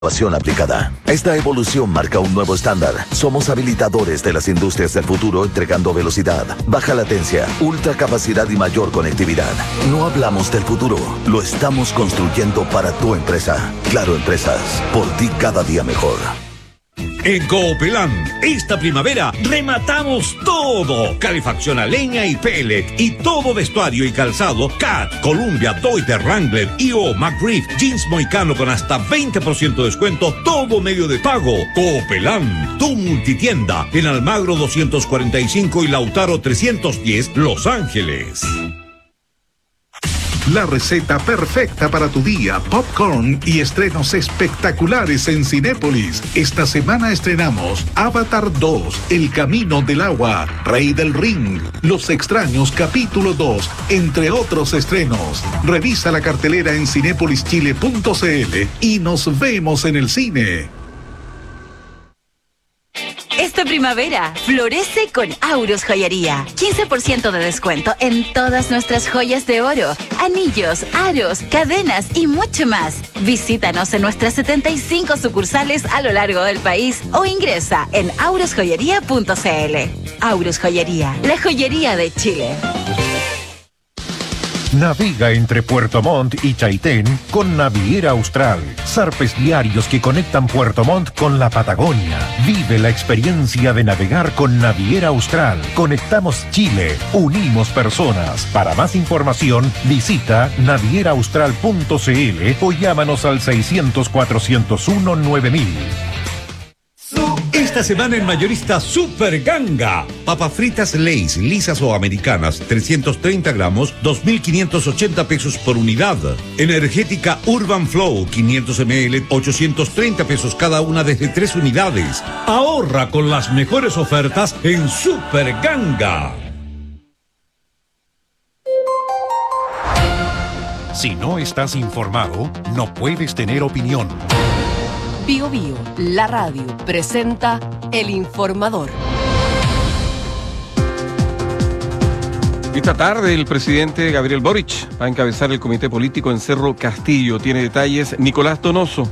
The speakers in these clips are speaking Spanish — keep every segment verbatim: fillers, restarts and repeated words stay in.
Innovación aplicada. Esta evolución marca un nuevo estándar. Somos habilitadores de las industrias del futuro, entregando velocidad, baja latencia, ultra capacidad y mayor conectividad. No hablamos del futuro, lo estamos construyendo para tu empresa. Claro Empresas, por ti cada día mejor. En Coopelán, esta primavera rematamos todo. Calefacción a leña y pellet y todo vestuario y calzado Cat, Columbia, Deuter, Wrangler, I O, McGriff, Jeans Moicano con hasta veinte por ciento de descuento, todo medio de pago. Coopelán, tu multitienda en Almagro doscientos cuarenta y cinco y Lautaro trescientos diez, Los Ángeles. La receta perfecta para tu día, popcorn y estrenos espectaculares en Cinépolis. Esta semana estrenamos Avatar dos, El Camino del Agua, Rey del Ring, Los Extraños capítulo dos, entre otros estrenos. Revisa la cartelera en cinépolis chile punto c l y nos vemos en el cine. Esta primavera, florece con Aurus Joyería. quince por ciento de descuento en todas nuestras joyas de oro, anillos, aros, cadenas y mucho más. Visítanos en nuestras setenta y cinco sucursales a lo largo del país o ingresa en aurus joyería punto c l. Aurus Joyería, la joyería de Chile. Navega entre Puerto Montt y Chaitén con Naviera Austral. Zarpes diarios que conectan Puerto Montt con la Patagonia. Vive la experiencia de navegar con Naviera Austral. Conectamos Chile, unimos personas. Para más información, visita naviera austral punto c l o llámanos al seiscientos, cuatrocientos uno, nueve mil. Esta semana en Mayorista Super Ganga. Papas fritas Lay's, lisas o americanas, trescientos treinta gramos, dos mil quinientos ochenta pesos por unidad. Energética Urban Flow, quinientos mililitros, ochocientos treinta pesos cada una desde tres unidades. Ahorra con las mejores ofertas en Super Ganga. Si no estás informado, no puedes tener opinión. Bio Bio, la radio, presenta El Informador. Esta tarde el presidente Gabriel Boric va a encabezar el comité político en Cerro Castillo. Tiene detalles Nicolás Donoso.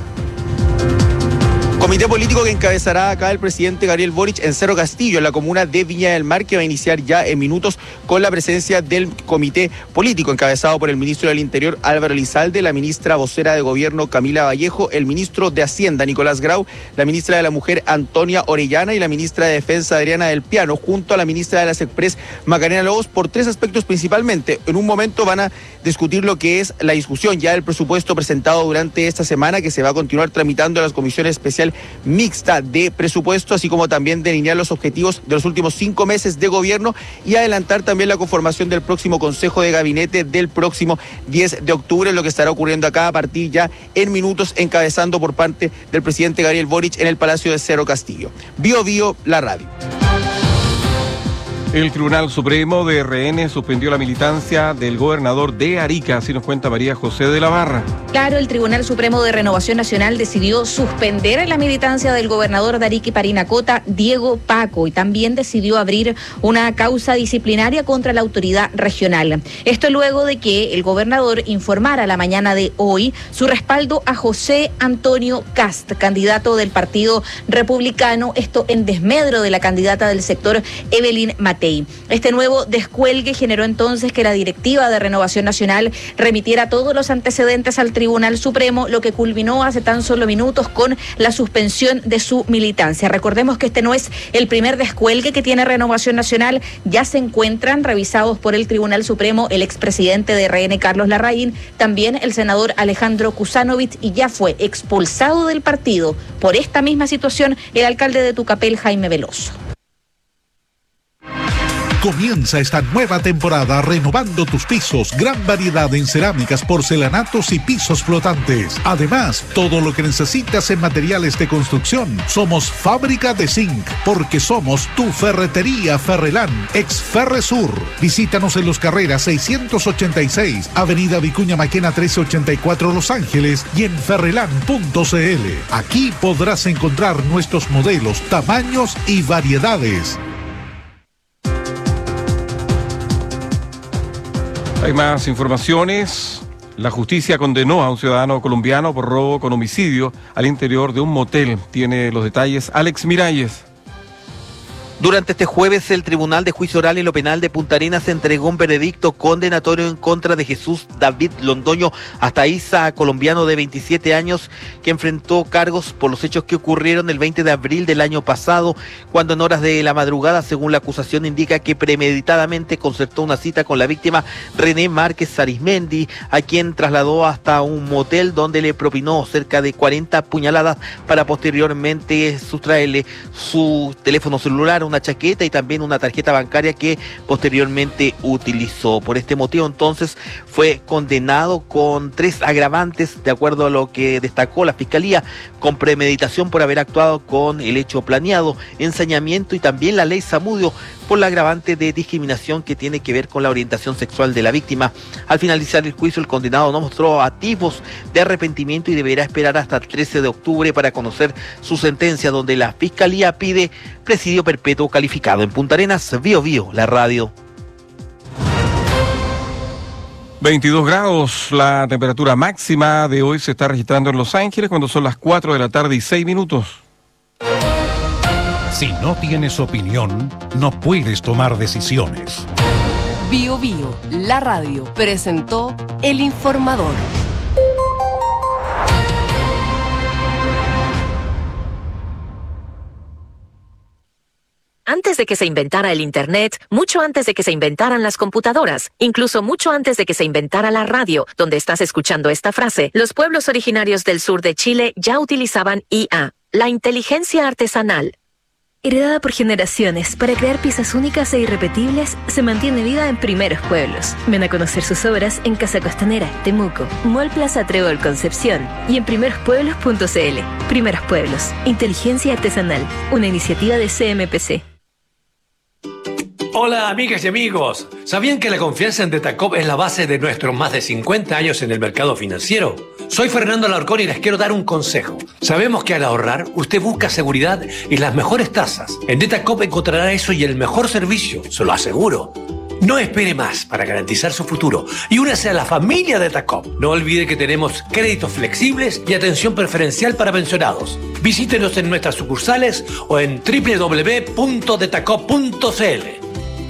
Comité político que encabezará acá el presidente Gabriel Boric en Cerro Castillo, en la comuna de Viña del Mar, que va a iniciar ya en minutos con la presencia del comité político encabezado por el ministro del Interior Álvaro Elizalde, la ministra vocera de Gobierno Camila Vallejo, el ministro de Hacienda Nicolás Grau, la ministra de la Mujer Antonia Orellana y la ministra de Defensa Adriana del Piano, junto a la ministra de las Express Macarena Lobos, por tres aspectos principalmente. En un momento van a discutir lo que es la discusión ya del presupuesto presentado durante esta semana, que se va a continuar tramitando en las comisiones especiales mixta de presupuesto, así como también delinear los objetivos de los últimos cinco meses de gobierno y adelantar también la conformación del próximo Consejo de Gabinete del próximo diez de octubre, lo que estará ocurriendo acá a partir ya en minutos, encabezando por parte del presidente Gabriel Boric en el Palacio de Cerro Castillo. Bio Bio, la radio. El Tribunal Supremo de R N suspendió la militancia del gobernador de Arica, así nos cuenta María José de la Barra. Claro, el Tribunal Supremo de Renovación Nacional decidió suspender la militancia del gobernador de Arica y Parinacota, Diego Paco, y también decidió abrir una causa disciplinaria contra la autoridad regional. Esto luego de que el gobernador informara la mañana de hoy su respaldo a José Antonio Kast, candidato del Partido Republicano, esto en desmedro de la candidata del sector, Evelyn Matei. Este nuevo descuelgue generó entonces que la directiva de Renovación Nacional remitiera todos los antecedentes al Tribunal Supremo, lo que culminó hace tan solo minutos con la suspensión de su militancia. Recordemos que este no es el primer descuelgue que tiene Renovación Nacional. Ya se encuentran revisados por el Tribunal Supremo el expresidente de R N, Carlos Larraín, también el senador Alejandro Kusanovich, y ya fue expulsado del partido por esta misma situación el alcalde de Tucapel, Jaime Veloso. Comienza esta nueva temporada renovando tus pisos. Gran variedad en cerámicas, porcelanatos y pisos flotantes. Además, todo lo que necesitas en materiales de construcción. Somos Fábrica de Zinc, porque somos tu ferretería Ferrelán, ex Ferresur. Visítanos en Los Carreras seiscientos ochenta y seis, Avenida Vicuña Maquena trece ochenta y cuatro, Los Ángeles, y en ferrelán punto c l. Aquí podrás encontrar nuestros modelos, tamaños y variedades. Hay más informaciones. La justicia condenó a un ciudadano colombiano por robo con homicidio al interior de un motel. Tiene los detalles Alex Miralles. Durante este jueves, el Tribunal de Juicio Oral en lo Penal de Punta Arenas entregó un veredicto condenatorio en contra de Jesús David Londoño Astaiza, colombiano de veintisiete años, que enfrentó cargos por los hechos que ocurrieron el veinte de abril del año pasado, cuando en horas de la madrugada, según la acusación, indica que premeditadamente concertó una cita con la víctima René Márquez Arismendi, a quien trasladó hasta un motel donde le propinó cerca de cuarenta puñaladas para posteriormente sustraerle su teléfono celular, una chaqueta y también una tarjeta bancaria que posteriormente utilizó. Por este motivo, entonces, fue condenado con tres agravantes, de acuerdo a lo que destacó la Fiscalía, con premeditación por haber actuado con el hecho planeado, ensañamiento y también la ley Zamudio por la agravante de discriminación que tiene que ver con la orientación sexual de la víctima. Al finalizar el juicio, el condenado no mostró atisbos de arrepentimiento y deberá esperar hasta el trece de octubre para conocer su sentencia, donde la Fiscalía pide presidio perpetuo calificado. En Punta Arenas, Bio Bio, la radio. veintidós grados, la temperatura máxima de hoy se está registrando en Los Ángeles cuando son las cuatro de la tarde y seis minutos. Si no tienes opinión, no puedes tomar decisiones. Bio Bio, la radio, presentó El Informador. Antes de que se inventara el Internet, mucho antes de que se inventaran las computadoras, incluso mucho antes de que se inventara la radio, donde estás escuchando esta frase, los pueblos originarios del sur de Chile ya utilizaban I A, la inteligencia artesanal. Heredada por generaciones para crear piezas únicas e irrepetibles, se mantiene viva en Primeros Pueblos. Ven a conocer sus obras en Casa Costanera, Temuco, Mall Plaza Trébol Concepción y en primeros pueblos punto c l. Primeros Pueblos, inteligencia artesanal, una iniciativa de C M P C. Hola amigas y amigos, ¿sabían que la confianza en Detacop es la base de nuestros más de cincuenta años en el mercado financiero? Soy Fernando Alarcón y les quiero dar un consejo. Sabemos que al ahorrar, usted busca seguridad y las mejores tasas. En Detacop encontrará eso y el mejor servicio, se lo aseguro. No espere más para garantizar su futuro y únase a la familia Detacop. No olvide que tenemos créditos flexibles y atención preferencial para pensionados. Visítenos en nuestras sucursales o en doble u doble u doble u punto detacop punto c l.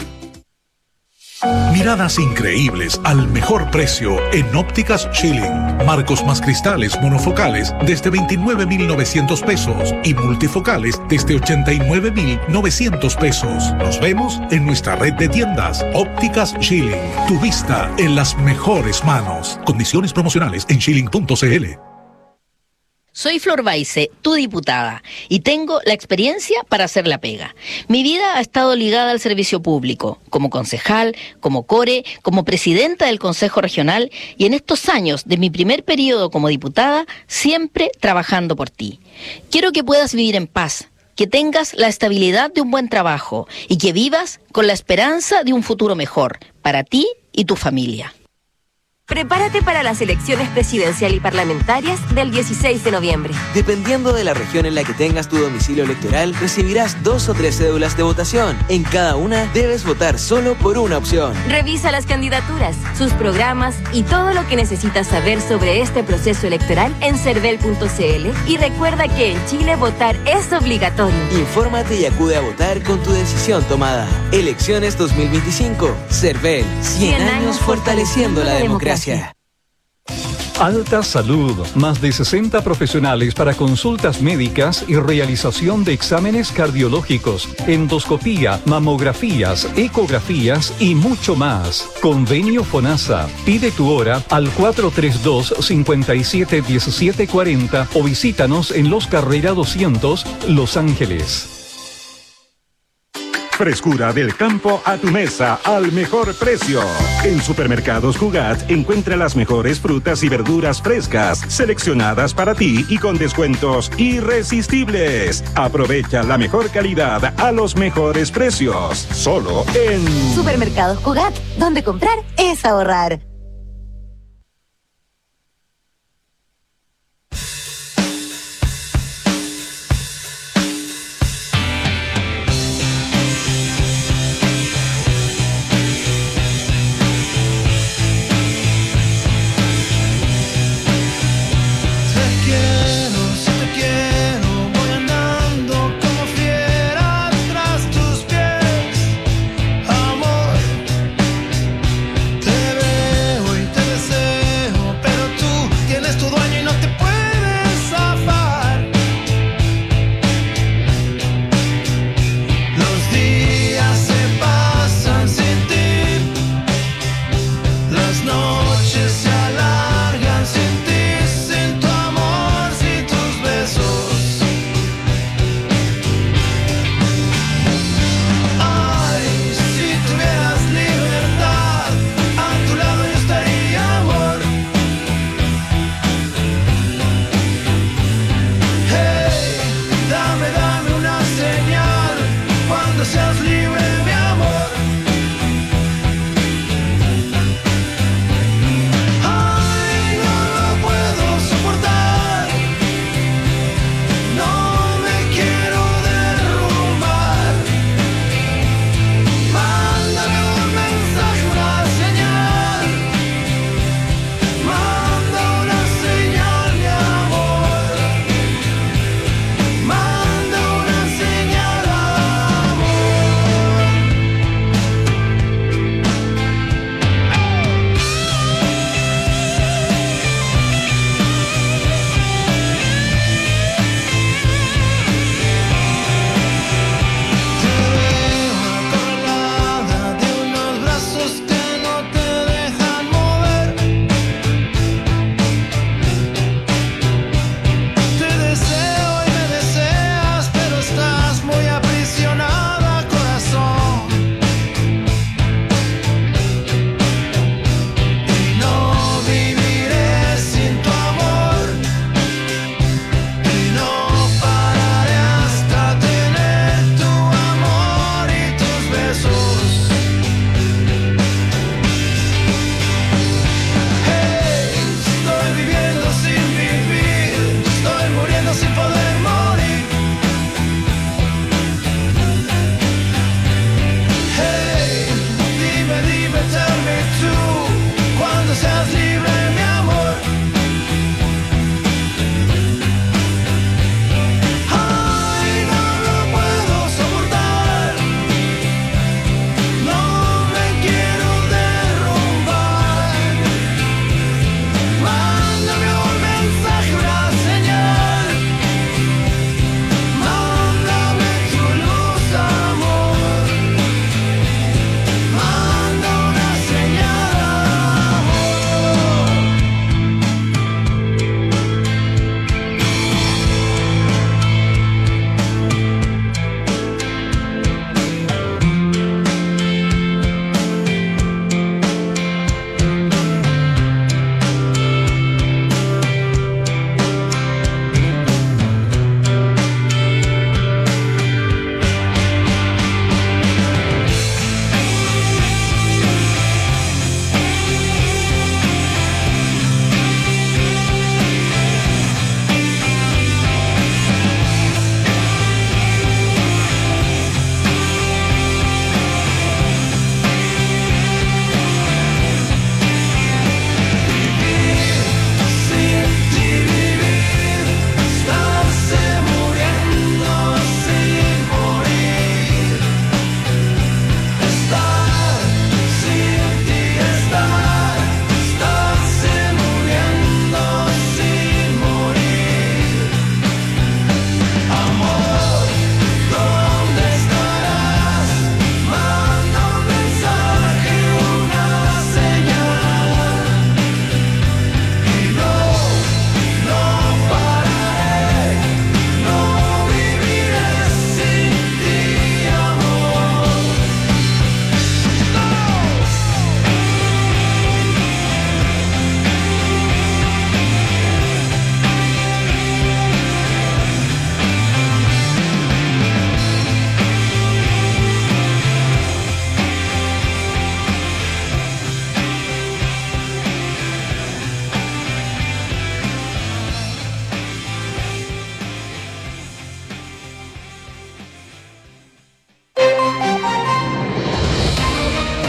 Miradas increíbles al mejor precio en Ópticas Schilling. Marcos más cristales monofocales desde veintinueve mil novecientos pesos y multifocales desde ochenta y nueve mil novecientos pesos. Nos vemos en nuestra red de tiendas Ópticas Schilling. Tu vista en las mejores manos. Condiciones promocionales en schilling punto c l. Soy Flor Baice, tu diputada, y tengo la experiencia para hacer la pega. Mi vida ha estado ligada al servicio público, como concejal, como core, como presidenta del Consejo Regional, y en estos años de mi primer periodo como diputada, siempre trabajando por ti. Quiero que puedas vivir en paz, que tengas la estabilidad de un buen trabajo, y que vivas con la esperanza de un futuro mejor, para ti y tu familia. Prepárate para las elecciones presidencial y parlamentarias del dieciséis de noviembre. Dependiendo de la región en la que tengas tu domicilio electoral, recibirás dos o tres cédulas de votación. En cada una debes votar solo por una opción. Revisa las candidaturas, sus programas y todo lo que necesitas saber sobre este proceso electoral en cervel punto c l y recuerda que en Chile votar es obligatorio. Infórmate y acude a votar con tu decisión tomada. Elecciones dos mil veinticinco. Cervel, cien años fortaleciendo la democracia. Alta Salud, más de sesenta profesionales para consultas médicas y realización de exámenes cardiológicos, endoscopía, mamografías, ecografías y mucho más. Convenio FONASA. Pide tu hora al cuatro tres dos, cinco siete uno siete cuatro cero o visítanos en Los Carrera doscientos, Los Ángeles. Frescura del campo a tu mesa al mejor precio. En Supermercados Cugat encuentra las mejores frutas y verduras frescas, seleccionadas para ti y con descuentos irresistibles. Aprovecha la mejor calidad a los mejores precios. Solo en Supermercados Cugat, donde comprar es ahorrar.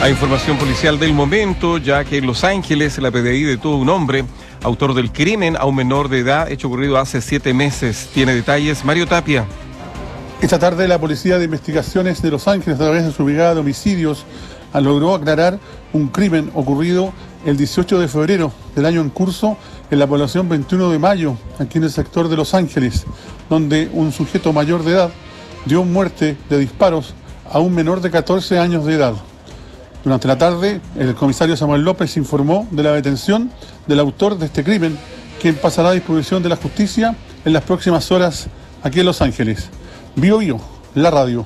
A información policial del momento, ya que en Los Ángeles la P D I detuvo a un hombre autor del crimen a un menor de edad, hecho ocurrido hace siete meses. Tiene detalles Mario Tapia. Esta tarde la Policía de Investigaciones de Los Ángeles, a través de su brigada de homicidios, logró aclarar un crimen ocurrido el dieciocho de febrero del año en curso en la población veintiuno de mayo, aquí en el sector de Los Ángeles, donde un sujeto mayor de edad dio muerte de disparos a un menor de catorce años de edad. Durante la tarde, el comisario Samuel López informó de la detención del autor de este crimen, quien pasará a disposición de la justicia en las próximas horas aquí en Los Ángeles. Bio Bio, la radio.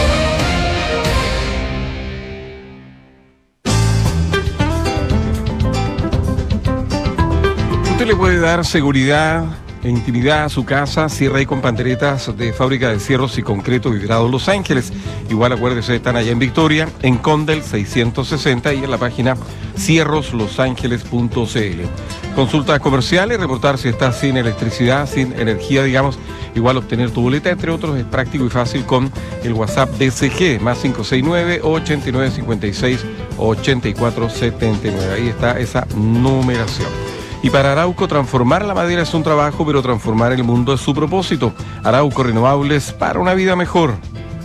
Usted le puede dar seguridad e intimidad a su casa, cierra ahí con panderetas de Fábrica de Cierros y Concreto Vidrado Los Ángeles. Igual acuérdese, están allá en Victoria, en Condel seiscientos sesenta y en la página cierros los ángeles punto c l. Consultas comerciales, reportar si está sin electricidad, sin energía, digamos, igual obtener tu boleta, entre otros, es práctico y fácil con el WhatsApp D C G, más cinco seis nueve, ochenta y nueve cincuenta y seis, ochenta y cuatro setenta y nueve. Ahí está esa numeración. Y para Arauco, transformar la madera es un trabajo, pero transformar el mundo es su propósito. Arauco Renovables, para una vida mejor.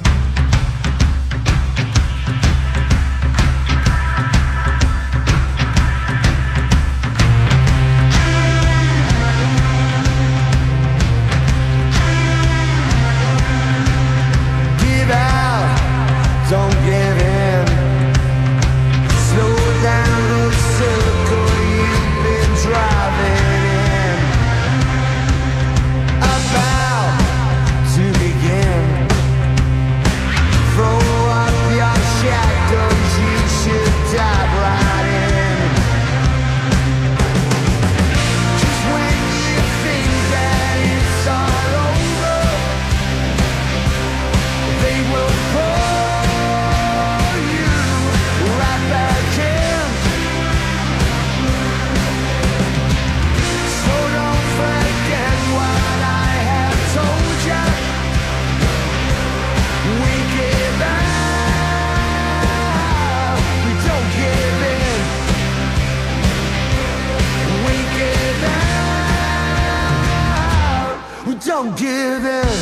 Don't give in.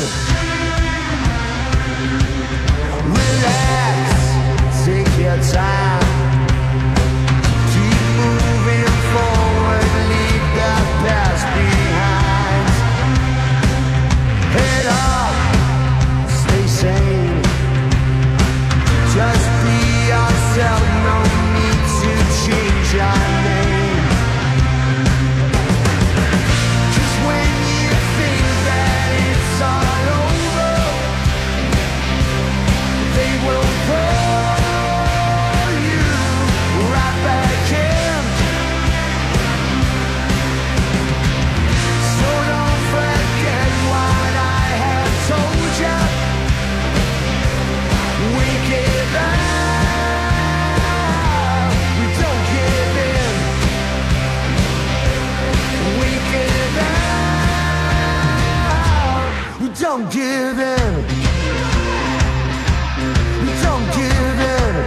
Relax, take your time. Keep moving forward, leave the past behind. Head up, stay sane. Just be yourself, no need to change your name. Don't give in. Don't give in.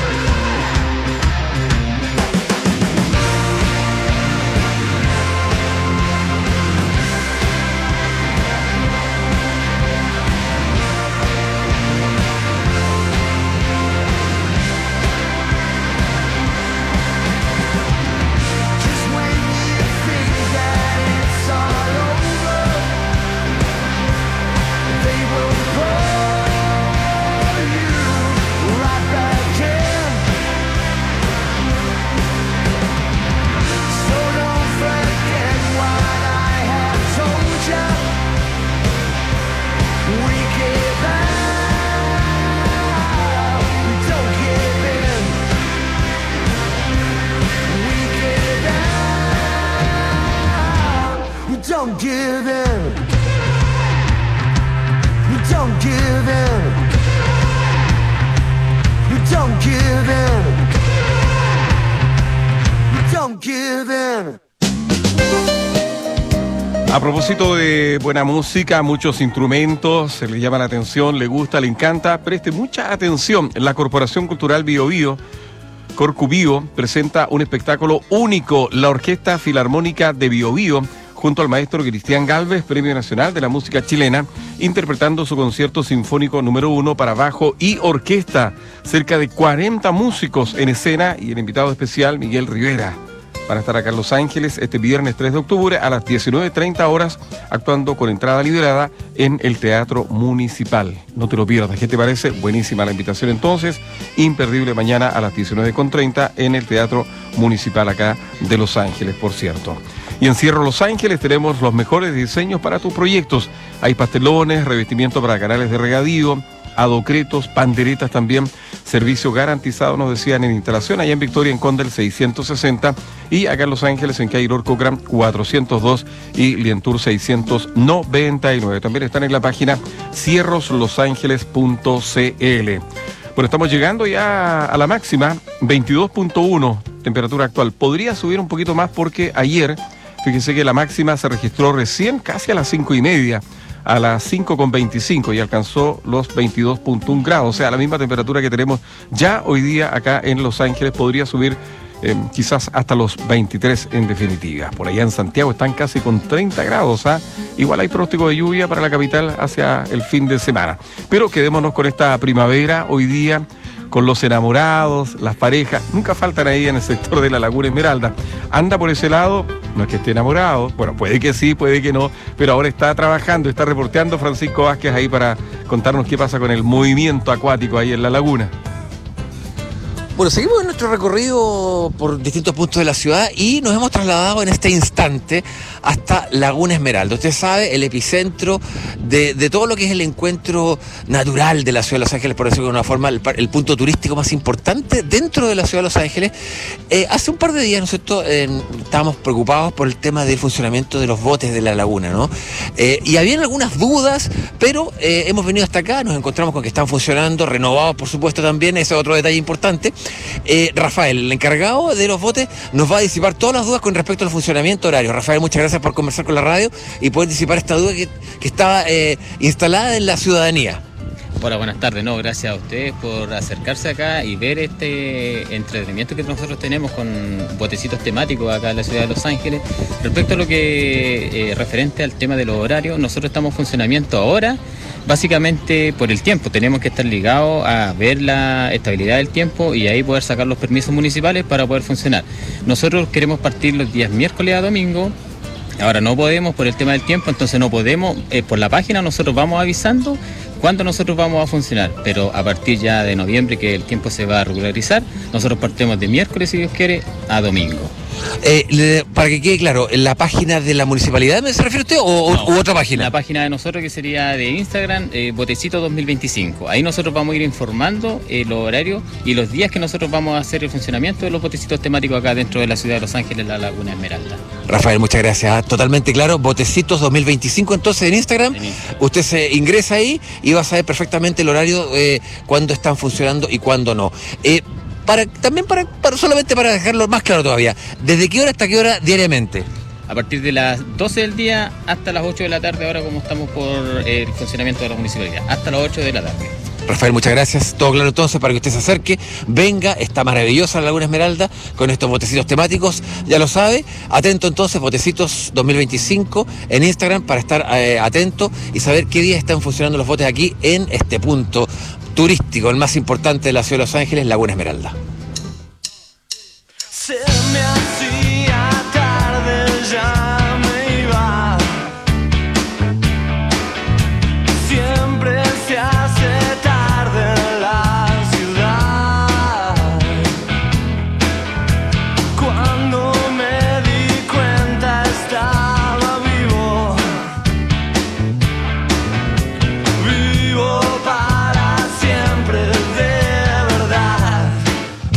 Just when you think that it's all over, they will pull you right back in. So don't forget what I have told you. We give out, we don't give in. We give out, we don't give in. Don't give in. Don't give in. Don't give in. A propósito de buena música, muchos instrumentos, se le llama la atención, le gusta, le encanta, preste mucha atención. La Corporación Cultural Bio Bio Corcubío presenta un espectáculo único, la Orquesta Filarmónica de Biobío, junto al maestro Cristian Galvez, Premio Nacional de la Música Chilena, interpretando su concierto sinfónico número uno para bajo y orquesta. Cerca de cuarenta músicos en escena y el invitado especial, Miguel Rivera. Van a estar acá en Los Ángeles este viernes tres de octubre a las diecinueve treinta horas, actuando con entrada liberada en el Teatro Municipal. No te lo pierdas, ¿qué te parece? Buenísima la invitación entonces, imperdible mañana a las diecinueve treinta en el Teatro Municipal acá de Los Ángeles, por cierto. Y en Cierro Los Ángeles tenemos los mejores diseños para tus proyectos. Hay pastelones, revestimiento para canales de regadío, adocretos, panderetas también, servicio garantizado, nos decían, en instalación, allá en Victoria, en Condel seiscientos sesenta, y acá en Los Ángeles, en Cairo Cochran cuatrocientos dos y Lientour seiscientos noventa y nueve. También están en la página cierros los ángeles punto c l. Bueno, estamos llegando ya a la máxima, veintidós punto uno, temperatura actual. Podría subir un poquito más porque ayer, fíjense que la máxima se registró recién casi a las cinco y media, a las cinco con veinticinco, y alcanzó los veintidós punto uno grados, o sea, la misma temperatura que tenemos ya hoy día acá en Los Ángeles. Podría subir eh, quizás hasta los veintitrés en definitiva. Por allá en Santiago están casi con treinta grados, ¿ah? Igual hay pronóstico de lluvia para la capital hacia el fin de semana. Pero quedémonos con esta primavera hoy día, con los enamorados, las parejas, nunca faltan ahí en el sector de la Laguna Esmeralda. Anda por ese lado, no es que esté enamorado, bueno, puede que sí, puede que no, pero ahora está trabajando, está reporteando Francisco Vázquez ahí para contarnos qué pasa con el movimiento acuático ahí en la laguna. Bueno, seguimos en nuestro recorrido por distintos puntos de la ciudad y nos hemos trasladado en este instante hasta Laguna Esmeralda. Usted sabe, el epicentro de, de todo lo que es el encuentro natural de la ciudad de Los Ángeles, por decirlo de una forma, el, el punto turístico más importante dentro de la ciudad de Los Ángeles. Eh, hace un par de días, ¿no es cierto?, eh, estábamos preocupados por el tema del funcionamiento de los botes de la laguna, ¿no? Eh, y habían algunas dudas, pero eh, hemos venido hasta acá, nos encontramos con que están funcionando, renovados por supuesto también, ese es otro detalle importante. Eh, Rafael, el encargado de los botes, nos va a disipar todas las dudas con respecto al funcionamiento horario. Rafael, muchas gracias por conversar con la radio y poder disipar esta duda que, que estaba eh, instalada en la ciudadanía. Hola, buenas tardes. No, gracias a ustedes por acercarse acá y ver este entretenimiento que nosotros tenemos con botecitos temáticos acá en la ciudad de Los Ángeles. Respecto a lo que eh, referente al tema de los horarios, nosotros estamos en funcionamiento ahora básicamente por el tiempo. Tenemos que estar ligados a ver la estabilidad del tiempo y ahí poder sacar los permisos municipales para poder funcionar. Nosotros queremos partir los días miércoles a domingo. Ahora no podemos por el tema del tiempo, entonces no podemos, eh, por la página nosotros vamos avisando cuándo nosotros vamos a funcionar, pero a partir ya de noviembre, que el tiempo se va a regularizar, nosotros partimos de miércoles, si Dios quiere, a domingo. Eh, le, para que quede claro, ¿la página de la municipalidad se refiere usted o no, u otra página? La página de nosotros, que sería de Instagram, eh, Botecito dos mil veinticinco. Ahí nosotros vamos a ir informando eh, los horarios y los días que nosotros vamos a hacer el funcionamiento de los botecitos temáticos acá dentro de la ciudad de Los Ángeles, la Laguna Esmeralda. Rafael, muchas gracias. Totalmente claro. Botecitos dos mil veinticinco, entonces en Instagram. En Instagram. Usted se ingresa ahí y va a saber perfectamente el horario, eh, cuándo están funcionando y cuándo no. Eh, Para, también para, para solamente para dejarlo más claro todavía, ¿desde qué hora hasta qué hora diariamente? A partir de las doce del día hasta las ocho de la tarde, ahora como estamos por el funcionamiento de la municipalidad, hasta las ocho de la tarde. Rafael, muchas gracias. Todo claro entonces para que usted se acerque, venga, está maravillosa la Laguna Esmeralda con estos botecitos temáticos, ya lo sabe. Atento entonces, Botecitos dos mil veinticinco en Instagram para estar eh, atento y saber qué día están funcionando los botes aquí en este punto turístico, el más importante de la ciudad de Los Ángeles, Laguna Esmeralda. Se me hacía tarde, ya me iba. Siempre se hace tarde en la ciudad. Cuando me di cuenta estaba vivo. Vivo para siempre, de verdad.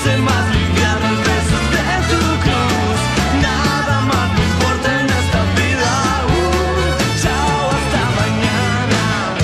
hice más liviano el peso de tu cruz. Nada más me importa en esta vida. Uh, chao, hasta mañana.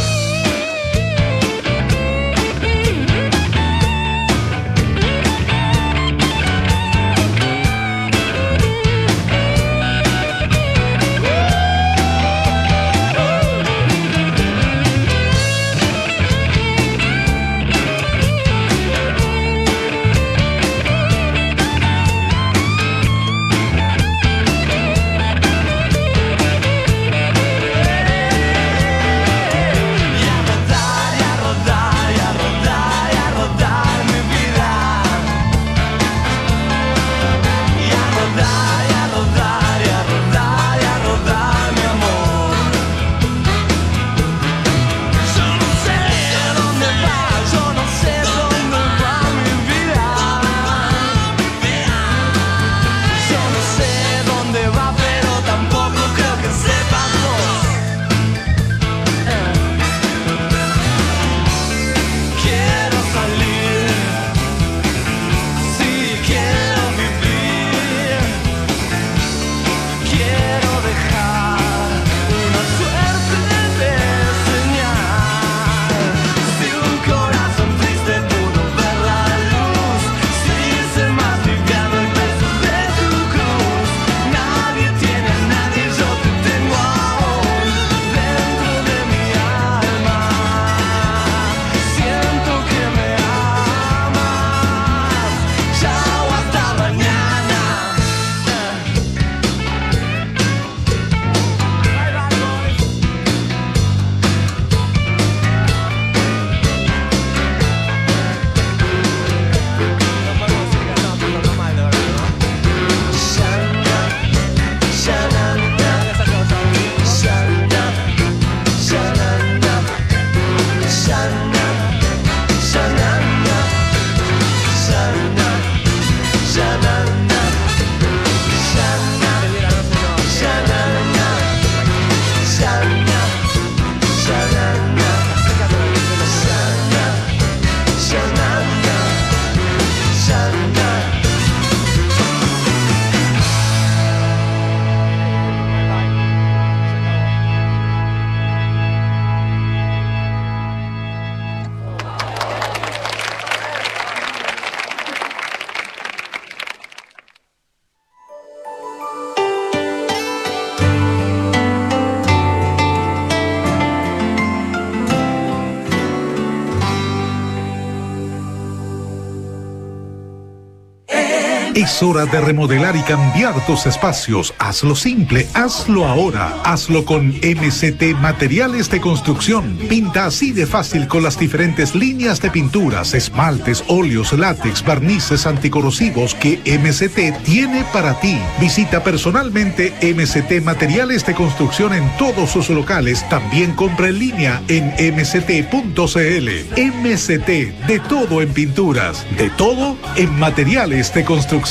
Es hora de remodelar y cambiar tus espacios. Hazlo simple, hazlo ahora. Hazlo con M C T Materiales de Construcción. Pinta así de fácil con las diferentes líneas de pinturas, esmaltes, óleos, látex, barnices anticorrosivos que M C T tiene para ti. Visita personalmente M C T Materiales de Construcción en todos sus locales. También compra en línea en m c t punto c l. M C T, de todo en pinturas, de todo en materiales de construcción.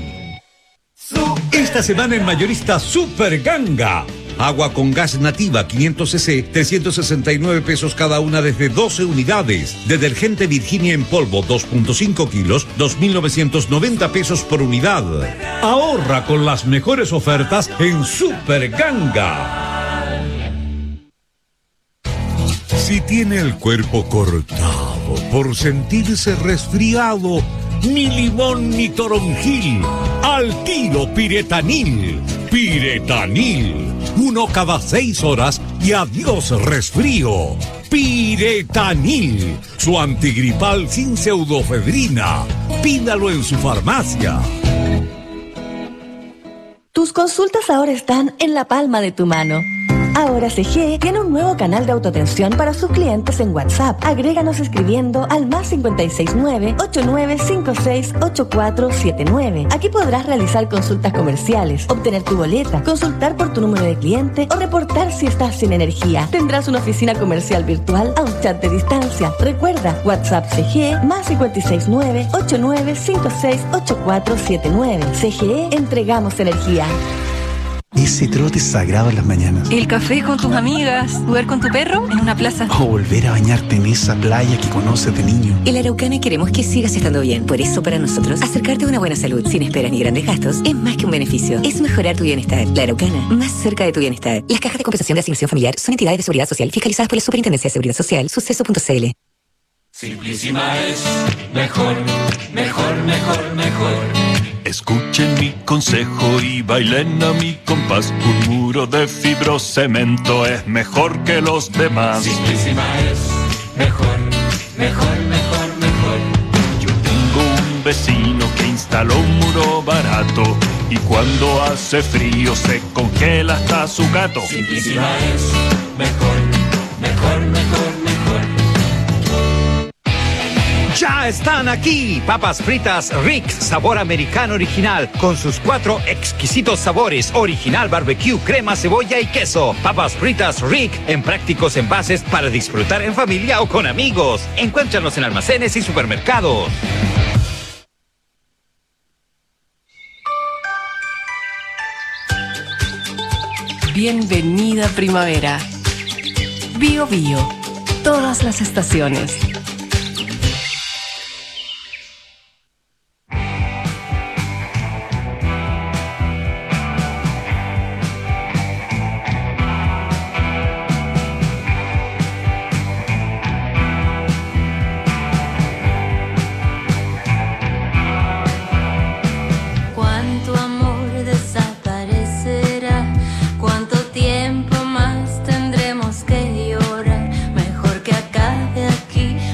Esta semana en Mayorista Super Ganga. Agua con gas nativa quinientos centilitros, trescientos sesenta y nueve pesos cada una desde doce unidades. Detergente Virginia en polvo dos punto cinco kilos, dos mil novecientos noventa pesos por unidad. Ahorra con las mejores ofertas en Super Ganga. Si tiene el cuerpo cortado por sentirse resfriado, ni limón ni toronjil, al tiro Piretanil. Piretanil, uno cada seis horas y adiós resfrío. Piretanil, su antigripal sin pseudofedrina. Pídalo en su farmacia. Tus consultas ahora están en la palma de tu mano. Ahora C G tiene un nuevo canal de autoatención para sus clientes en WhatsApp. Agréganos escribiendo al más cinco seis nueve, ocho nueve cinco seis, ocho cuatro siete nueve. Aquí podrás realizar consultas comerciales, obtener tu boleta, consultar por tu número de cliente o reportar si estás sin energía. Tendrás una oficina comercial virtual a un chat de distancia. Recuerda, WhatsApp C G más cinco seis nueve, ocho nueve cinco seis, ocho cuatro siete nueve. C G E, entregamos energía. Ese trote sagrado en las mañanas. El café con tus amigas, jugar con tu perro en una plaza. O volver a bañarte en esa playa que conoces de niño. En La Araucana queremos que sigas estando bien. Por eso, para nosotros, acercarte a una buena salud sin esperas ni grandes gastos es más que un beneficio. Es mejorar tu bienestar. La Araucana, más cerca de tu bienestar. Las cajas de compensación de asignación familiar son entidades de seguridad social fiscalizadas por la Superintendencia de Seguridad Social, suceso punto c l. Simplísima es mejor, mejor, mejor, mejor. Escuchen mi consejo y bailen a mi compás. Un muro de fibrocemento es mejor que los demás. Simplísima es mejor, mejor, mejor, mejor. Yo tengo un vecino que instaló un muro barato y cuando hace frío se congela hasta su gato. Simplísima es mejor, mejor, mejor, mejor. Ya están aquí, papas fritas Rick, sabor americano original, con sus cuatro exquisitos sabores, original barbecue, crema, cebolla y queso. Papas fritas Rick, en prácticos envases para disfrutar en familia o con amigos. Encuéntranos en almacenes y supermercados. Bienvenida primavera. Bio Bio, todas las estaciones. Cuánto amor desaparecerá, cuánto tiempo más tendremos que llorar. Mejor que acabe aquí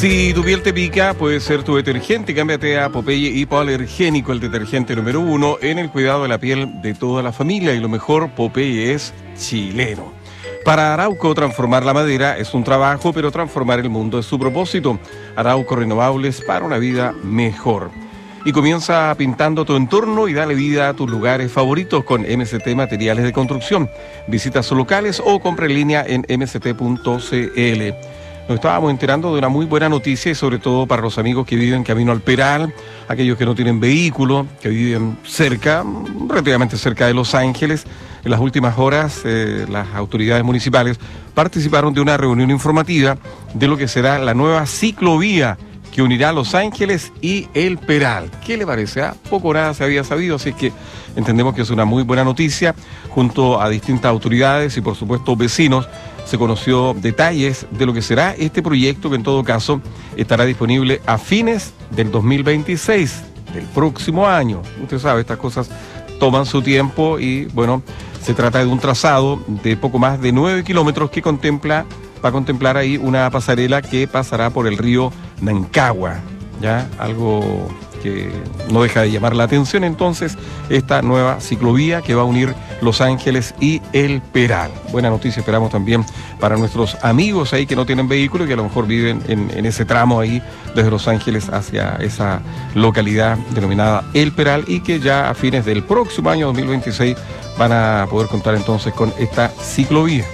Si tu piel te pica, puede ser tu detergente. Cámbiate a Popeye Hipoalergénico, el detergente número uno en el cuidado de la piel de toda la familia. Y lo mejor, Popeye es chileno. Para Arauco, transformar la madera es un trabajo, pero transformar el mundo es su propósito. Arauco Renovables para una vida mejor. Y comienza pintando tu entorno y dale vida a tus lugares favoritos con M C T Materiales de Construcción. Visita sus locales o compra en línea en m c t punto c l. Nos estábamos enterando de una muy buena noticia y sobre todo para los amigos que viven camino al Peral, aquellos que no tienen vehículo, que viven cerca, relativamente cerca de Los Ángeles. En las últimas horas, eh, las autoridades municipales participaron de una reunión informativa de lo que será la nueva ciclovía que unirá Los Ángeles y el Peral. ¿Qué le parece? Ah, poco o nada se había sabido, así que entendemos que es una muy buena noticia. Junto a distintas autoridades y por supuesto vecinos, se conoció detalles de lo que será este proyecto, que en todo caso estará disponible a fines del dos mil veintiséis, del próximo año. Usted sabe, estas cosas toman su tiempo y bueno, se trata de un trazado de poco más de nueve kilómetros que contempla, va a contemplar ahí una pasarela que pasará por el río Nancagua, ya algo que no deja de llamar la atención. Entonces, esta nueva ciclovía que va a unir Los Ángeles y el Peral. Buena noticia, esperamos también para nuestros amigos ahí que no tienen vehículo y que a lo mejor viven en, en ese tramo ahí desde Los Ángeles hacia esa localidad denominada El Peral y que ya a fines del próximo año dos mil veintiséis van a poder contar entonces con esta ciclovía.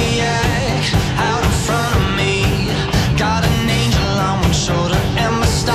Shoulder and my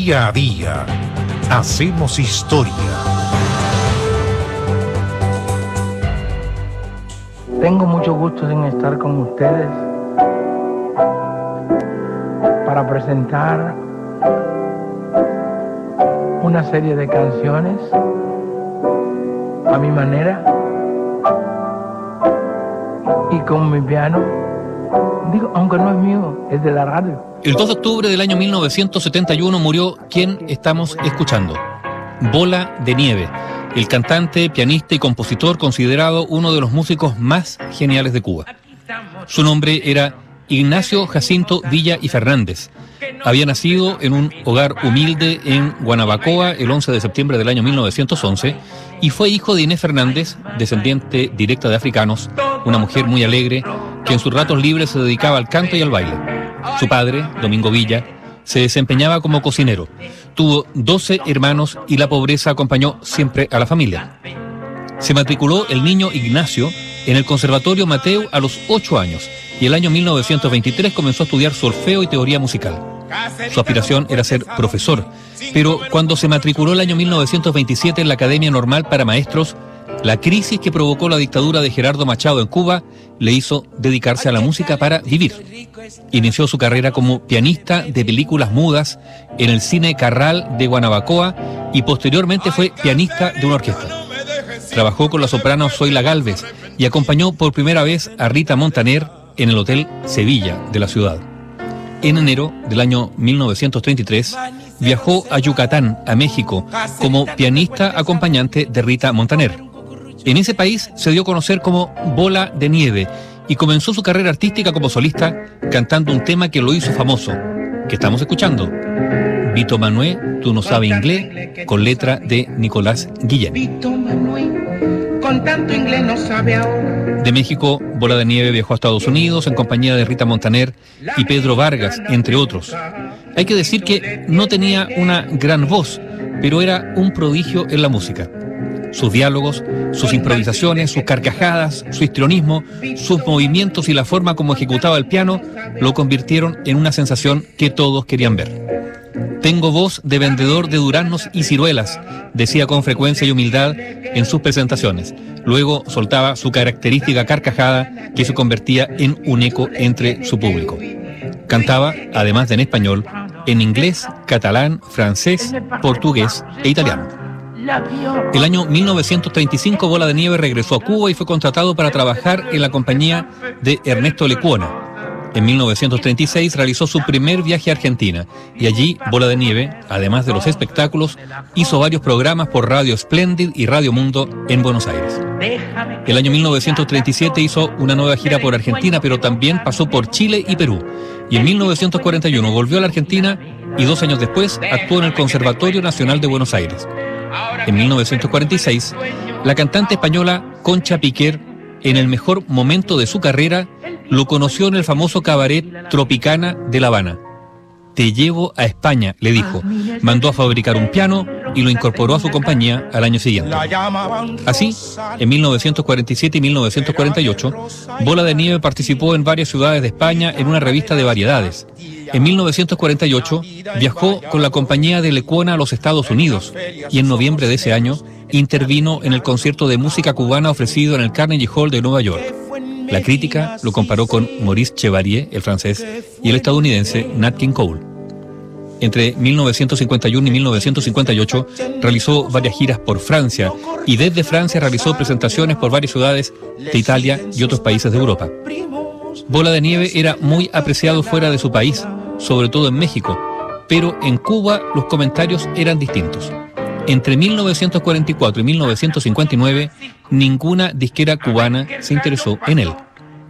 Día a día hacemos historia. Tengo mucho gusto en estar con ustedes para presentar una serie de canciones a mi manera y con mi piano. Digo, aunque no es mío, es de la radio. El dos de octubre del año mil novecientos setenta y uno murió quien estamos escuchando, Bola de Nieve, el cantante, pianista y compositor considerado uno de los músicos más geniales de Cuba. Su nombre era Ignacio Jacinto Villa y Fernández. Había nacido en un hogar humilde en Guanabacoa el once de septiembre del año mil novecientos once y fue hijo de Inés Fernández, descendiente directa de africanos, una mujer muy alegre que en sus ratos libres se dedicaba al canto y al baile. Su padre, Domingo Villa, se desempeñaba como cocinero. Tuvo doce hermanos y la pobreza acompañó siempre a la familia. Se matriculó el niño Ignacio en el Conservatorio Mateu a los ocho años y el año mil novecientos veintitrés comenzó a estudiar solfeo y teoría musical. Su aspiración era ser profesor, pero cuando se matriculó el año mil novecientos veintisiete en la Academia Normal para Maestros, la crisis que provocó la dictadura de Gerardo Machado en Cuba le hizo dedicarse a la música para vivir. Inició su carrera como pianista de películas mudas en el Cine Carral de Guanabacoa y posteriormente fue pianista de una orquesta. Trabajó con la soprano Zoila Gálvez y acompañó por primera vez a Rita Montaner en el Hotel Sevilla de la ciudad. En enero del año mil novecientos treinta y tres viajó a Yucatán, a México, como pianista acompañante de Rita Montaner. En ese país se dio a conocer como Bola de Nieve y comenzó su carrera artística como solista cantando un tema que lo hizo famoso, que estamos escuchando, Vito Manué, Tú no sabes inglés, con letra de Nicolás Guillén. Vito Manué, con tanto inglés no sabe ahora. De México, Bola de Nieve viajó a Estados Unidos en compañía de Rita Montaner y Pedro Vargas, entre otros. Hay que decir que no tenía una gran voz, pero era un prodigio en la música. Sus diálogos, sus improvisaciones, sus carcajadas, su histrionismo, sus movimientos y la forma como ejecutaba el piano lo convirtieron en una sensación que todos querían ver. Tengo voz de vendedor de duraznos y ciruelas, decía con frecuencia y humildad en sus presentaciones. Luego soltaba su característica carcajada que se convertía en un eco entre su público. Cantaba, además de en español, en inglés, catalán, francés, portugués e italiano. El año mil novecientos treinta y cinco, Bola de Nieve regresó a Cuba y fue contratado para trabajar en la compañía de Ernesto Lecuona. En mil novecientos treinta y seis realizó su primer viaje a Argentina y allí Bola de Nieve, además de los espectáculos, hizo varios programas por Radio Splendid y Radio Mundo en Buenos Aires. El año mil novecientos treinta y siete hizo una nueva gira por Argentina, pero también pasó por Chile y Perú. Y en mil novecientos cuarenta y uno volvió a la Argentina y dos años después actuó en el Conservatorio Nacional de Buenos Aires. En mil novecientos cuarenta y seis, la cantante española Concha Piquer, en el mejor momento de su carrera, lo conoció en el famoso cabaret Tropicana de La Habana. Te llevo a España, le dijo. Mandó a fabricar un piano y lo incorporó a su compañía al año siguiente. Así, en mil novecientos cuarenta y siete y mil novecientos cuarenta y ocho, Bola de Nieve participó en varias ciudades de España en una revista de variedades. En mil novecientos cuarenta y ocho viajó con la compañía de Lecuona a los Estados Unidos y en noviembre de ese año intervino en el concierto de música cubana ofrecido en el Carnegie Hall de Nueva York. La crítica lo comparó con Maurice Chevalier, el francés, y el estadounidense Nat King Cole. Entre mil novecientos cincuenta y uno y mil novecientos cincuenta y ocho realizó varias giras por Francia y desde Francia realizó presentaciones por varias ciudades de Italia y otros países de Europa. Bola de Nieve era muy apreciado fuera de su país, sobre todo en México, pero en Cuba los comentarios eran distintos. Entre mil novecientos cuarenta y cuatro y mil novecientos cincuenta y nueve, ninguna disquera cubana se interesó en él.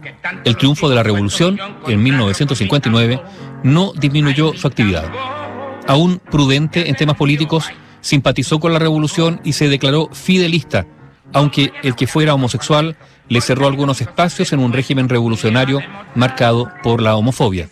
El triunfo de la revolución, en mil novecientos cincuenta y nueve, no disminuyó su actividad. Aún prudente en temas políticos, simpatizó con la revolución y se declaró fidelista, aunque el que fuera homosexual le cerró algunos espacios en un régimen revolucionario marcado por la homofobia.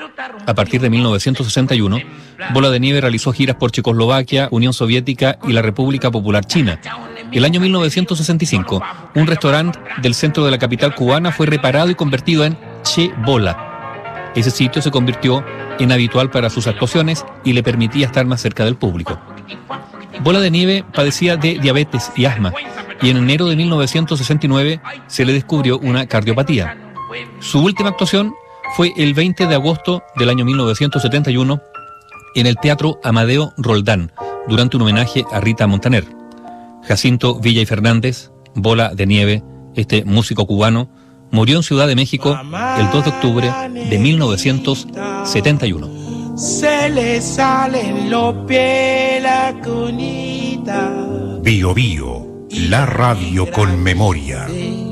A partir de mil novecientos sesenta y uno, Bola de Nieve realizó giras por Checoslovaquia, Unión Soviética y la República Popular China. El año mil novecientos sesenta y cinco, un restaurante del centro de la capital cubana fue reparado y convertido en Che Bola. Ese sitio se convirtió en habitual para sus actuaciones y le permitía estar más cerca del público. Bola de Nieve padecía de diabetes y asma, y en enero de mil novecientos sesenta y nueve se le descubrió una cardiopatía. Su última actuación fue el veinte de agosto del año mil novecientos setenta y uno en el Teatro Amadeo Roldán, durante un homenaje a Rita Montaner. Jacinto Villa y Fernández, Bola de Nieve, este músico cubano, murió en Ciudad de México el dos de octubre de mil novecientos setenta y uno. Se le salen los pies la cunita. Bio Bio, la radio con memoria.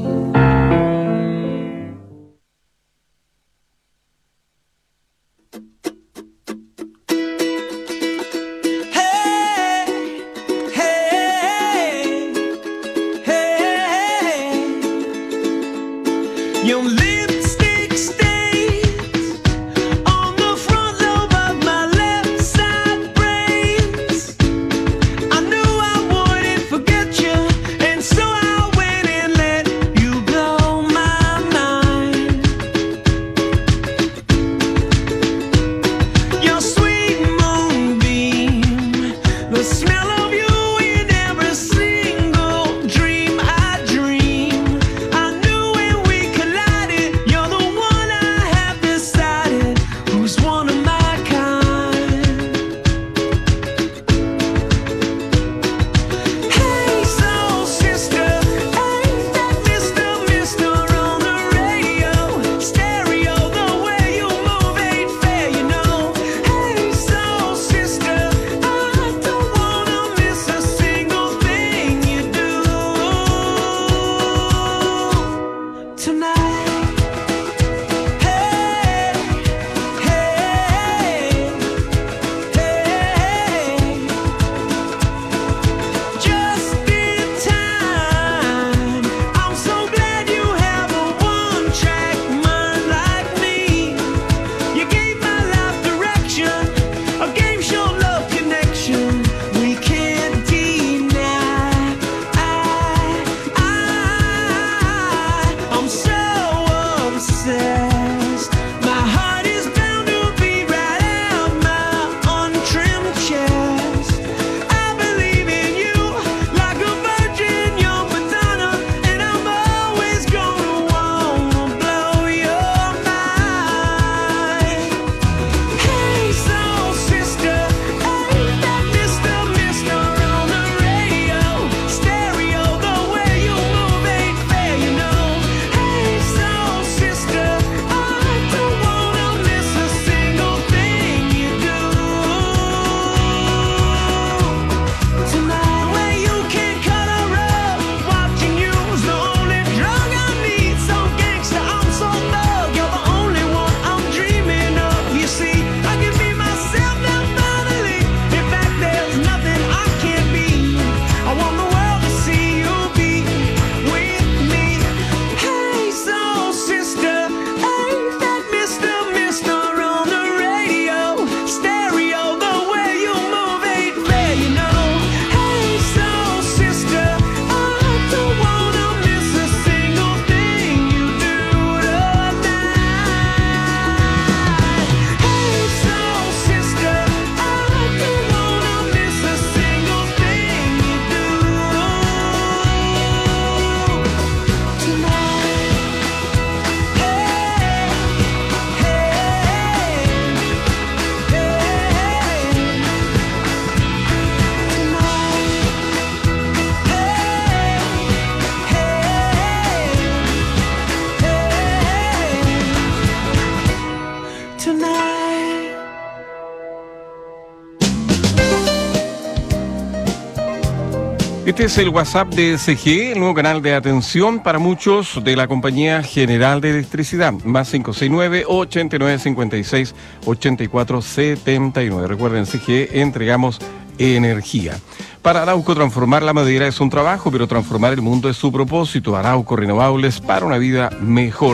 Este es el WhatsApp de C G E, el nuevo canal de atención para muchos de la Compañía General de Electricidad. Más cinco seis nueve, ochenta y nueve cincuenta y seis, ochenta y cuatro setenta y nueve. Recuerden, C G E entregamos energía. Para Arauco, transformar la madera es un trabajo, pero transformar el mundo es su propósito. Arauco Renovables para una vida mejor.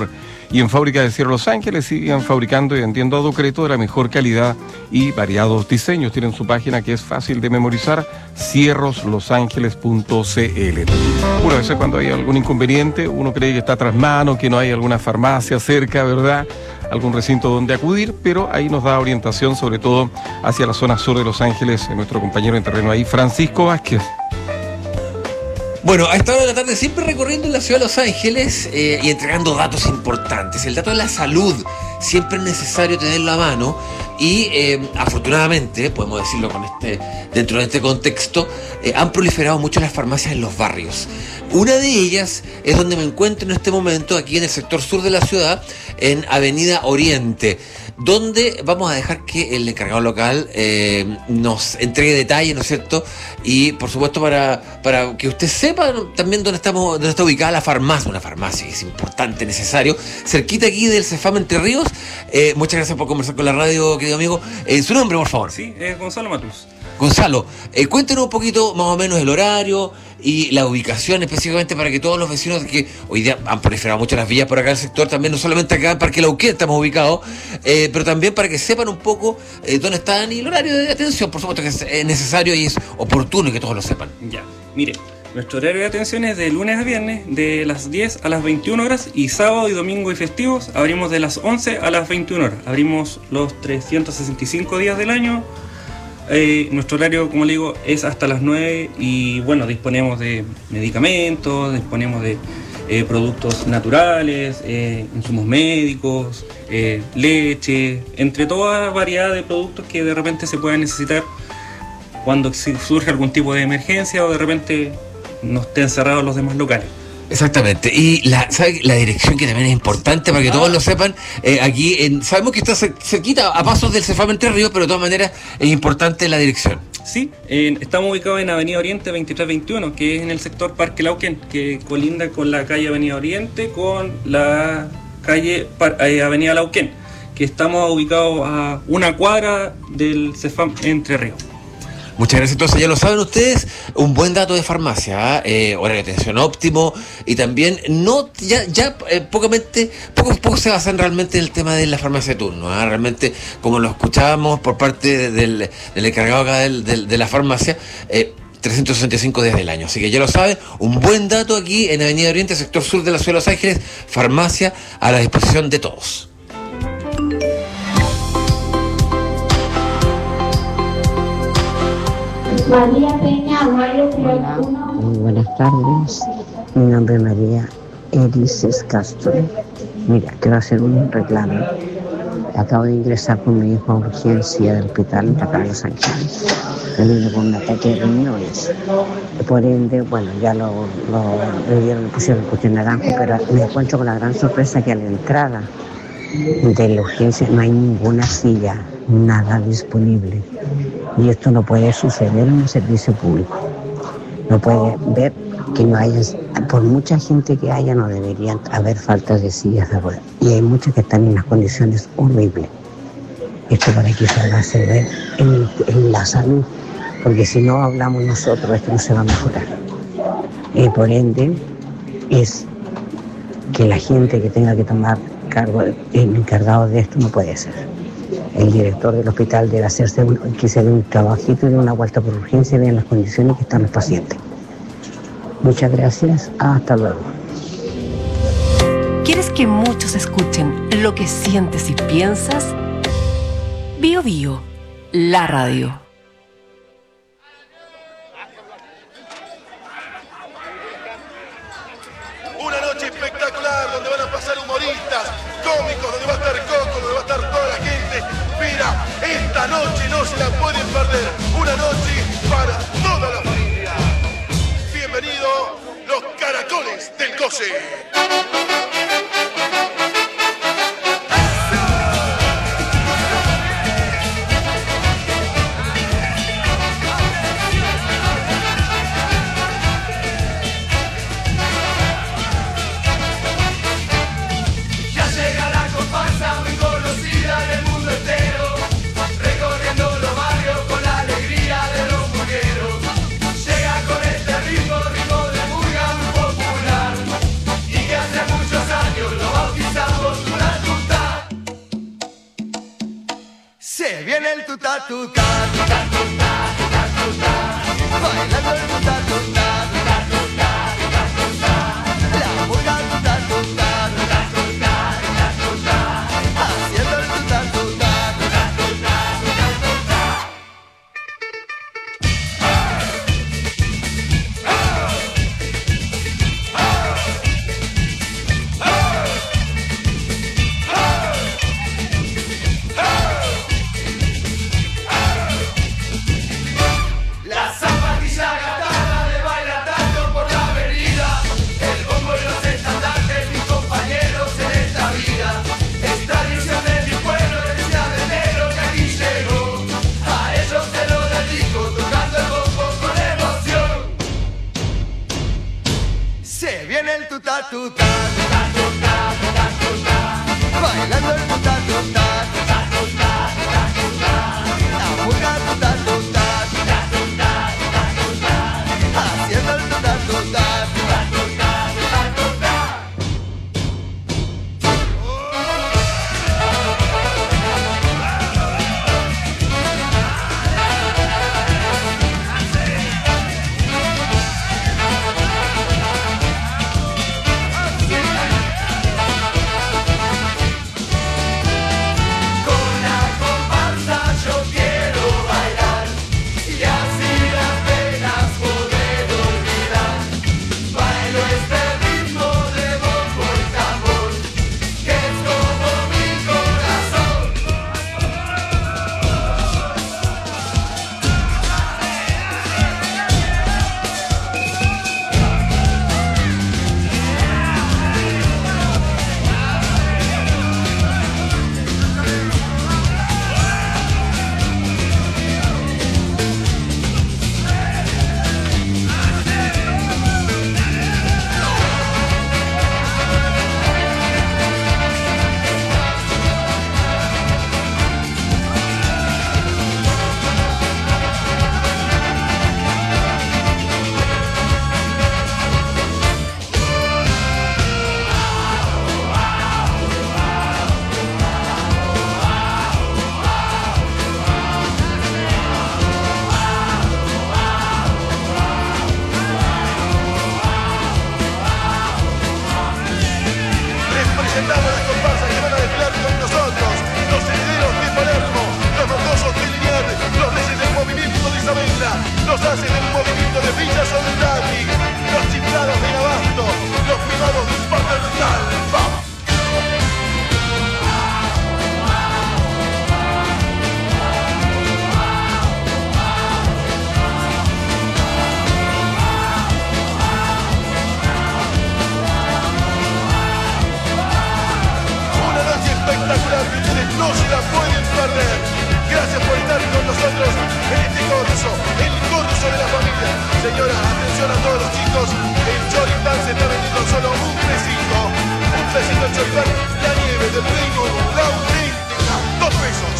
Y en Fábrica de Cierro Los Ángeles siguen fabricando y vendiendo aducreto de la mejor calidad y variados diseños. Tienen su página que es fácil de memorizar, cierros los ángeles punto c l. Bueno, a veces cuando hay algún inconveniente, uno cree que está tras mano, que no hay alguna farmacia cerca, ¿verdad?, algún recinto donde acudir, pero ahí nos da orientación, sobre todo hacia la zona sur de Los Ángeles, nuestro compañero en terreno ahí, Francisco Vázquez. Bueno, a esta hora de la tarde siempre recorriendo la ciudad de Los Ángeles eh, y entregando datos importantes. El dato de la salud siempre es necesario tenerlo a mano y eh, afortunadamente, podemos decirlo con este, dentro de este contexto, eh, han proliferado mucho las farmacias en los barrios. Una de ellas es donde me encuentro en este momento, aquí en el sector sur de la ciudad, en Avenida Oriente, donde vamos a dejar que el encargado local eh, nos entregue detalles, ¿no es cierto? Y por supuesto para, para que usted sepa también dónde estamos, dónde está ubicada la farmacia, una farmacia que es importante, necesario, cerquita aquí del Cefam Entre Ríos. Eh, muchas gracias por conversar con la radio, querido amigo. Eh, ¿Su nombre, por favor? Sí, es Gonzalo Matus. Gonzalo, eh, cuéntenos un poquito más o menos el horario y la ubicación específicamente para que todos los vecinos que hoy día han proliferado mucho las villas por acá en el sector, también no solamente acá en Parque Lauquén estamos ubicados, eh, pero también para que sepan un poco eh, dónde están y el horario de atención, por supuesto que es necesario y es oportuno y que todos lo sepan. Ya, mire, nuestro horario de atención es de lunes a viernes de las diez a las veintiuna horas y sábado y domingo y festivos abrimos de las once a las veintiuna horas. Abrimos los trescientos sesenta y cinco días del año. Eh, nuestro horario, como le digo, es hasta las nueve y bueno, disponemos de medicamentos, disponemos de eh, productos naturales, eh, insumos médicos, eh, leche, entre toda variedad de productos que de repente se puedan necesitar cuando surge algún tipo de emergencia o de repente no estén cerrados los demás locales. Exactamente, y la, ¿sabe? La dirección que también es importante para que todos lo sepan, eh, aquí en, sabemos que está cerquita, a pasos del Cefam Entre Ríos, pero de todas maneras es importante la dirección. Sí, eh, estamos ubicados en Avenida Oriente veintitrés veintiuno, que es en el sector Parque Lauquén, que colinda con la calle Avenida Oriente con la calle eh, Avenida Lauquén, que estamos ubicados a una cuadra del Cefam Entre Ríos. Muchas gracias. Entonces, ya lo saben ustedes, un buen dato de farmacia, ¿eh? Horario de atención óptimo y también no ya ya eh, pocamente, poco poco se basan realmente en el tema de la farmacia de turno, ¿eh? Realmente, como lo escuchábamos por parte del, del encargado acá del, del, de la farmacia, eh, trescientos sesenta y cinco días del año. Así que ya lo saben, un buen dato aquí en Avenida Oriente, sector sur de la ciudad de Los Ángeles, farmacia a la disposición de todos. María Peña, Hola, muy buenas tardes. Mi nombre es María Erices Castro. Mira, quiero hacer un reclamo. Acabo de ingresar con mi hijo a urgencia del hospital de acá en Los Ángeles. Él vino con un ataque de riñones. Por ende, bueno, ya lo, lo le dieron, le pusieron el cuestión naranjo, pero me encuentro con la gran sorpresa que a la entrada de la urgencia no hay ninguna silla, nada disponible. Y esto no puede suceder en un servicio público. No puede ver que no haya, por mucha gente que haya, no deberían haber faltas de sillas de ruedas. Y hay muchas que están en unas condiciones horribles. Esto para que se haga ver en, en la salud, porque si no hablamos nosotros, esto no se va a mejorar. Y por ende, es que la gente que tenga que tomar cargo, el encargado de esto no puede ser. El director del hospital debe hacerse un, que se dé un trabajito y de una vuelta por urgencia y vean las condiciones que están los pacientes. Muchas gracias, hasta luego. ¿Quieres que muchos escuchen lo que sientes y piensas? Bio Bio, la radio. Una noche espectacular donde van a pasar humoristas, cómicos, donde va a estar Coco, donde va a estar toda la gente. Mira, esta noche no se la pueden perder. Una noche para toda la familia. Bienvenido, los Caracoles del Coce. Llega con este ritmo, ritmo de murga muy popular y que hace mucho tuta tuta, tuta tuta, tuta tuta, bailando el tuta tuta, tuta tuta, tuta tuta, la murga tuta tuta, tuta tuta, tuta tuta, haciendo el tuta tuta, tuta tuta, tuta tuta. La zapatilla gatada de baila tanto por la avenida, el bombo y los estandartes, mis compañeros en esta vida. Es tradición de mi pueblo, decía de negro que aquí llegó. A ellos se lo dedico, tocando el bombo con emoción. Se viene el tuta tuta, tuta tuta, tuta tuta, bailando el tuta tuta, tuta tuta, tuta tuta, la murga tuta tuta, tuta tuta, tuta tuta, haciendo el tuta tuta, tuta tuta, tuta tuta. Con la comparsa yo quiero bailar y así las penas poder olvidar. Bailo este ritmo de bombo y tambor, que es como mi corazón. Representamos las comparsas que van a desfilar con nosotros, los herederos de Palermo, los notosos de Liniers, los reyes del movimiento de Isabela, los haces del movimiento de Villa Soldati, los chiflados de Abasto, los privados de Paternal. ¡Vamos! Una noche espectacular que ustedes no se la pueden perder. Gracias por estar con nosotros en este corso, el corso de la familia. Señora, atención a todos los chicos, el choripán se está vendiendo solo un pesito. Un pesito el choripán, la nieve del Reino, la auténtica, dos pesos.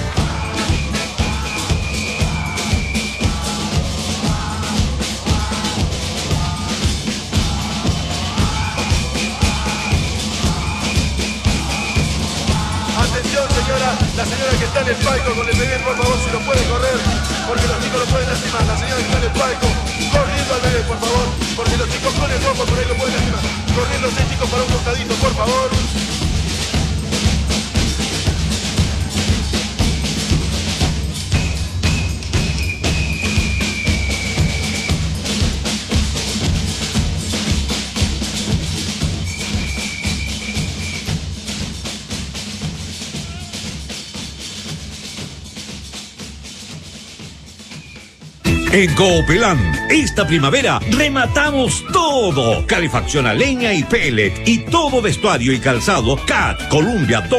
Atención señora, la señora que está en el palco con el bebé, por favor, si lo puede correr, porque los chicos lo pueden lastimar. La señora que está en el palco, corriendo al bebé, por favor, porque los chicos con el bombo por ahí lo pueden lastimar. Corriendo seis chicos para un costadito, por favor. En Coopelán, esta primavera rematamos todo. Calefacción a leña y pellet y todo vestuario y calzado C A T, Columbia,